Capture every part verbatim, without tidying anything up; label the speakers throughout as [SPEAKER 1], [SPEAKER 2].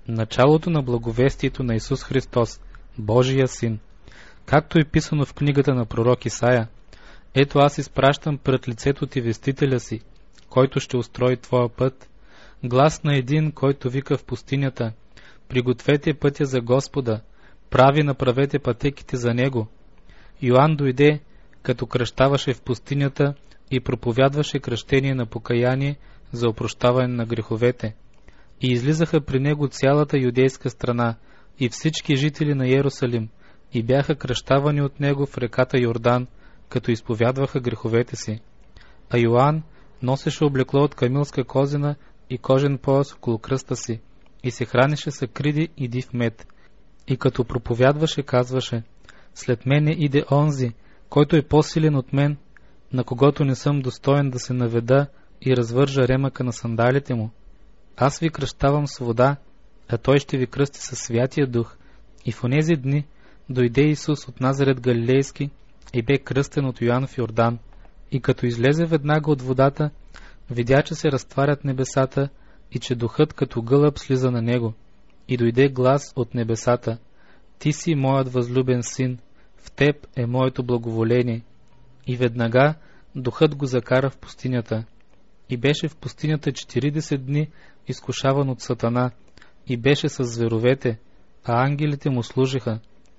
[SPEAKER 1] началото на благовестието на Исус Христос, Божия Син. Както е писано в книгата на пророк Исаия: ето аз изпращам пред лицето ти вестителя си, който ще устрои твоя път, глас на един, който вика в пустинята: пригответе пътя за Господа, прави направете пътеките за Него. Йоан дойде, като кръщаваше в пустинята и проповядваше кръщение на покаяние за опрощаване на греховете. И излизаха при него цялата юдейска страна и всички жители на Йерусалим, и бяха кръщавани от него в реката Йордан, като изповядваха греховете си. А Йоан носеше облекло от камилска козина и кожен пояс около кръста си, и се хранеше с акриди и див мед. И като проповядваше, казваше: след мене иде онзи, който е по-силен от мен, на когото не съм достоен да се наведа и развържа ремъка на сандалите му. Аз ви кръщавам с вода, а той ще ви кръсти със Святия Дух. И в онези дни дойде Исус от Назарет Галилейски и бе кръстен от Йоан в Йордан. И като излезе веднага от водата, видя, че се разтварят небесата и че духът като гълъб слиза на него. И дойде глас от небесата: ти си моят възлюбен син, в теб е моето благоволение. И веднага духът го закара в пустинята. И беше в пустинята четиридесет дни изкушаван от Сатана, и беше с зверовете, а ангелите му служиха.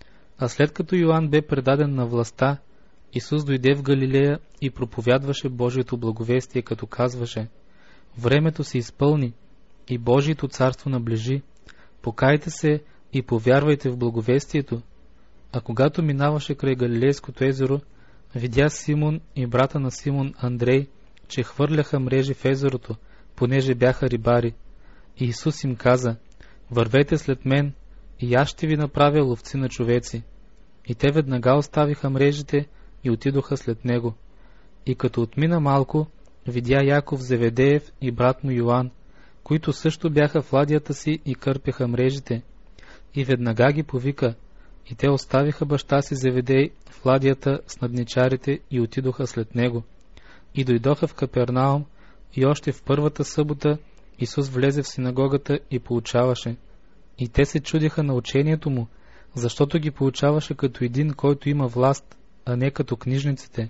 [SPEAKER 1] А след като Йоан бе предаден на властта, Исус дойде в Галилея и проповядваше Божието благовестие, като казваше: времето се изпълни и Божието царство наближи. Покайте се и повярвайте в благовестието. А когато минаваше край Галилейското езеро, видя Симон и брата на Симон Андрей, че хвърляха мрежи в езерото, понеже бяха рибари. И Исус им каза: вървете след мен, и аз ще ви направя ловци на човеци. И те веднага оставиха мрежите и отидоха след него. И като отмина малко, видя Яков Зеведеев и брат му Йоан, които също бяха в ладията си и кърпеха мрежите. И веднага ги повика, и те оставиха баща си Зеведей в ладията с надничарите и отидоха след него. И дойдоха в Капернаум, и още в първата събота Исус влезе в синагогата и поучаваше. И те се чудиха на учението му, защото ги поучаваше като един, който има власт, а не като книжниците.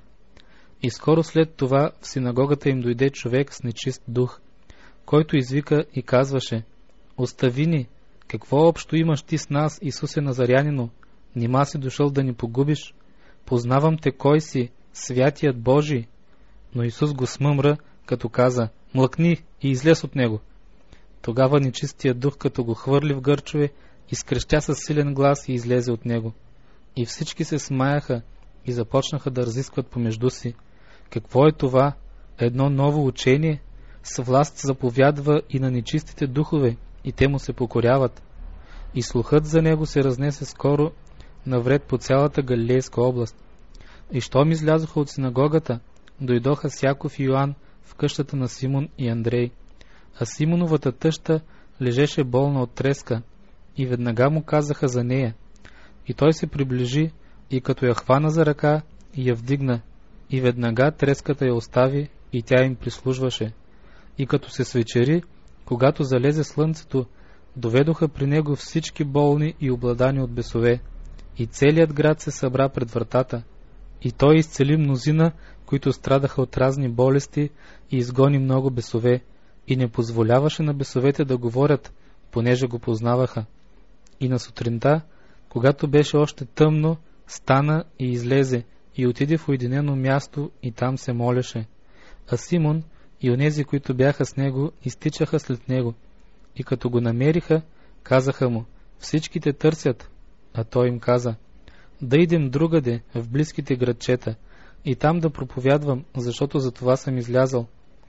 [SPEAKER 1] И скоро след това в синагогата им дойде човек с нечист дух, който извика и казваше: остави ни, какво общо имаш ти с нас, Исусе Назарянино? Нима си дошъл да ни погубиш? Познавам те кой си, Святият Божий. Но Исус го смъмра, като каза: млъкни и излез от него. Тогава нечистият дух, като го хвърли в гърчове, изкрещя със силен глас и излезе от него. И всички се смаяха и започнаха да разискват помежду си: какво е това? Едно ново учение? С власт заповядва и на нечистите духове, и те му се покоряват. И слухът за него се разнесе скоро навред по цялата Галилейска област. И щом излязоха от синагогата, дойдоха с Яков и Йоан в къщата на Симон и Андрей. А Симоновата тъща лежеше болна от треска, и веднага му казаха за нея. И той се приближи и като я хвана за ръка, и я вдигна, и веднага треската я остави, и тя им прислужваше. И като се свечери, когато залезе слънцето, доведоха при него всички болни и обладани от бесове, и целият град се събра пред вратата. И той изцели мнозина, които страдаха от разни болести, и изгони много бесове, и не позволяваше на бесовете да говорят, понеже го познаваха. И на сутринта, когато беше още тъмно, стана и излезе, и отиде в уединено място, и там се молеше. А Симон и онези, които бяха с него, изтичаха след него. И като го намериха, казаха му: всички те търсят. А той им каза: да идем другаде, в близките градчета, и там да проповядвам, защото за това съм излязъл.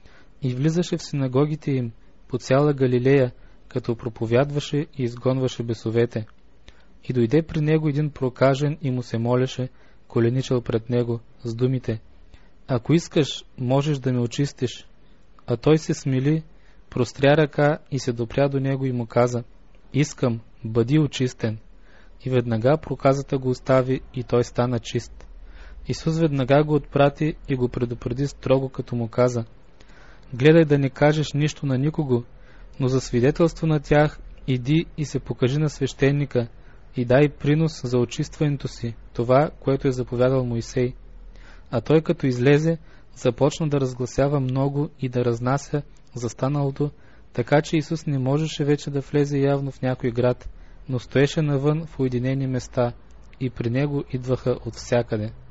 [SPEAKER 1] И влизаше в синагогите им по цяла Галилея, като проповядваше и изгонваше бесовете. И дойде при него един прокажен и му се молеше, коленичал пред него с думите: ако искаш, можеш да ме очистиш. А той се смили, простря ръка и се допря до него и му каза: искам, бъди очистен. И веднага проказата го остави и той стана чист. Исус веднага го отпрати и го предупреди строго, като му каза: гледай да не кажеш нищо на никого, но за свидетелство на тях иди и се покажи на свещеника и дай принос за очистването си, това, което е заповядал Моисей. А той като излезе, започна да разгласява много и да разнася за станалото, така че Исус не можеше вече да влезе явно в някой град, но стоеше навън в уединени места и при него идваха от всякъде.